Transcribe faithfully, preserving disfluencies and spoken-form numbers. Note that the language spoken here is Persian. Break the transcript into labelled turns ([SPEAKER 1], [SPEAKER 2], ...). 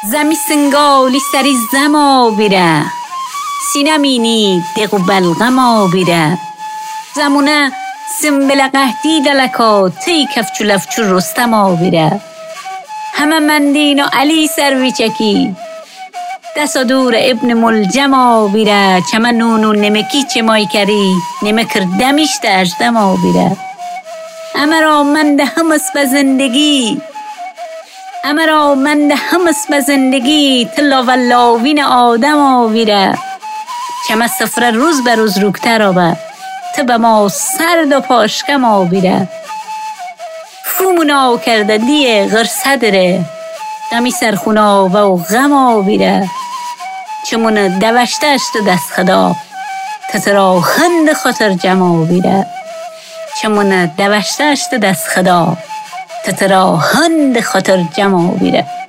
[SPEAKER 1] زمی سنگالی سری زما بیره، سینمینی دق و بلغما بیره. زمونه سنبل قهدی دلکا تی کفچو لفچو رستما بیره. همه مندین و علی سروی چکی دستا دور ابن ملجما بیره. چمه نونو نمکی چه مای کری نمه کردمیش داشتما بیره. امرا من ده همس به زندگی امرا من ده همس به زندگی تلا و لاوین آدم آویره. چمه سفره روز به روز روکتر آبه تبه ما سرد و پاشکم آویره. فومونا کرده دیه غرصه داره غمی سرخونا و غم آویره. چمونه دوشته اشت دست خدا تترا خند خاطر جمع آویره. چمونه دوشته اشت دست خدا تترا خند خاطر جمع آویره.